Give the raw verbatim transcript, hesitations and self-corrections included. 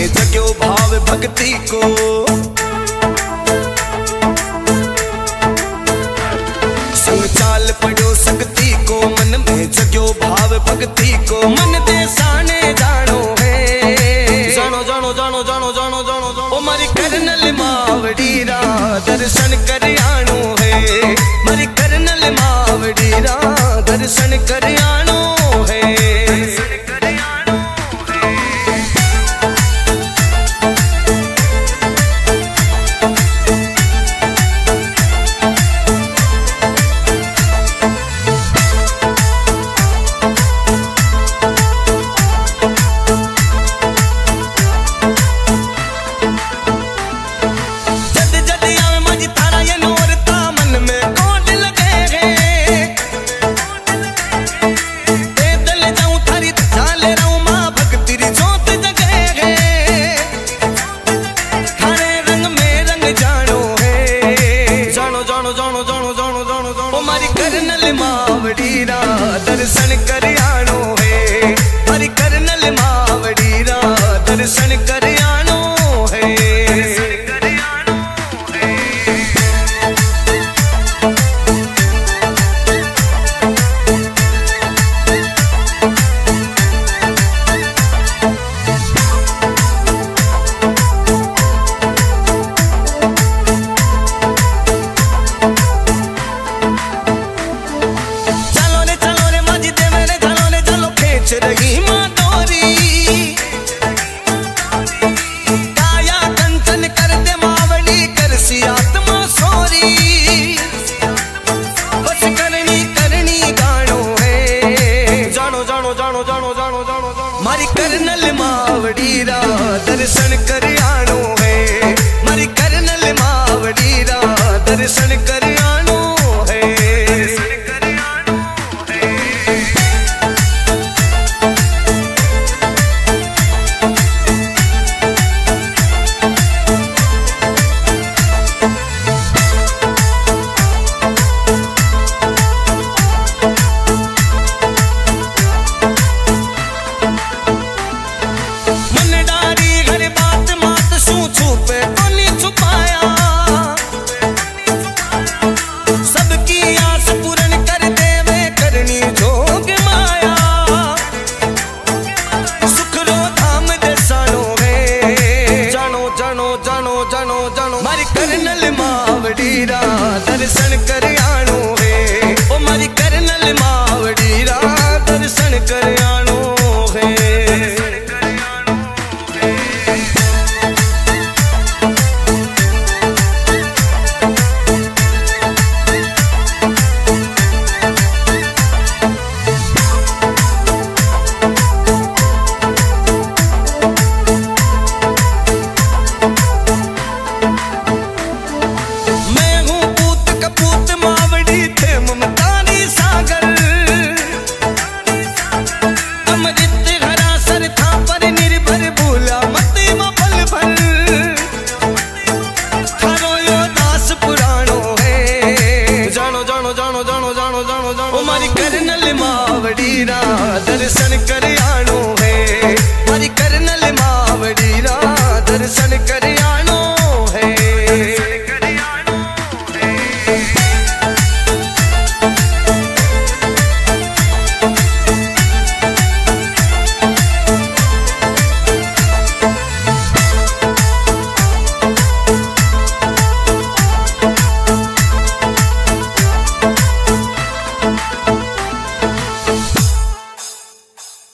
में जग्यो भाव भक्ति को। संग चाल पड़ो शक्ति को, मन में जग्यो भाव भक्ति को। मन दे साने जानो है, जानो जानो जानो जानो जानो जानो जानो। ओ मारी करनल मावड़ी रा दर्शन कर आनो है, मारी करनल मावड़ी रा दर्शन कर आनो है। करनल मावड़ी रा दर्शन कर आनो है, हरि करनल मावड़ी रा दर्शन कर आनो है। रही माँ तोरी काया कंचन कर दे मावड़ी कर सी आत्मा सोरी। बस करनी करनी गानो है, जानो जानो जानो जानो जानो जानो जानो। मारी करनल मावड़ी रा दर्शन कर आनो है, मारी करनल मावड़ी रा दर्शन कर आनो है। मारी करनल मावड़ी रा दर्शन कर आनो है, ओ मारी करनल मावड़ी रा दर्शन कर आनो है। करनल मावड़ी रा दर्शन कर आनो है, हरि करनल मावड़ी रा दर्शन कर